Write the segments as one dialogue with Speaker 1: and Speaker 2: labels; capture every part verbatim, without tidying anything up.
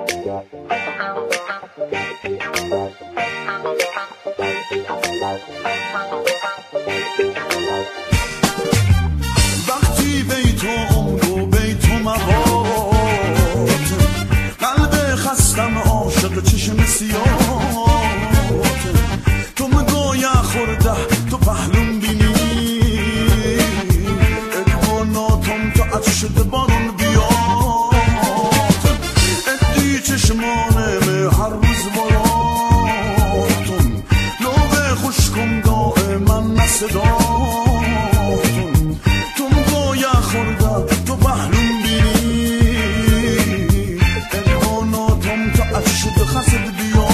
Speaker 1: وقتی بیت و عمر و بیت و مواد، قلب خستم عاشق چشم سیاه، تو مگویا خورده تو پهلون بینی، ادواناتم تو عطشت بارون بیاد، ادی چشمانم هر روز براتون، لوبه خوشکم دائما نصداتون، تو مگویا خورده تو پهلون بینی، ادواناتم تو عطشت خسد بیاد،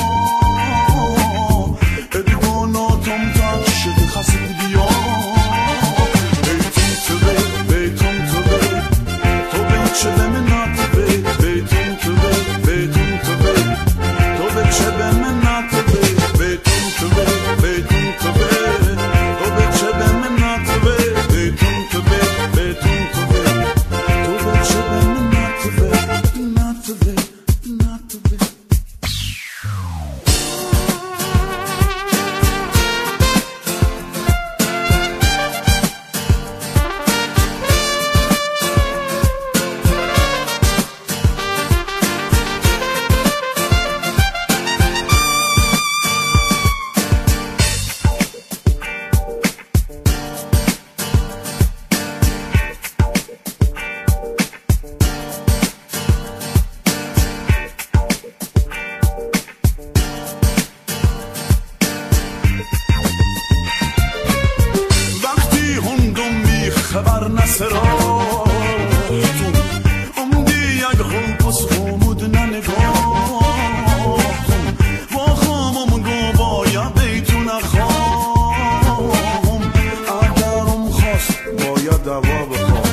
Speaker 1: خبر نسراتون امدی یک خوبس خمود ننگاهتون با خامم گو باید بیتون نخواهم، اگرم خواست باید دوا بخوام،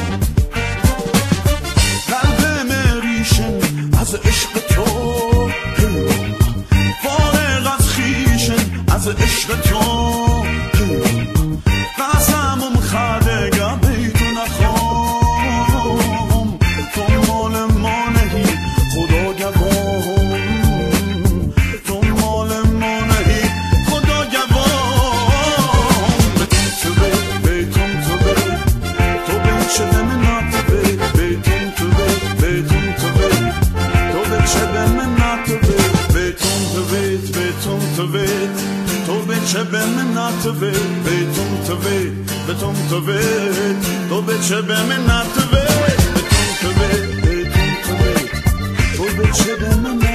Speaker 1: قلب مریشن از عشق تو، فارغ از خیشن از عشق تو، قسمم خدگم چه به منت وی بیتون تو وی بتون تو وی تو به چه به منت وی بتون تو وی بیتون تو وی تو به چه به منت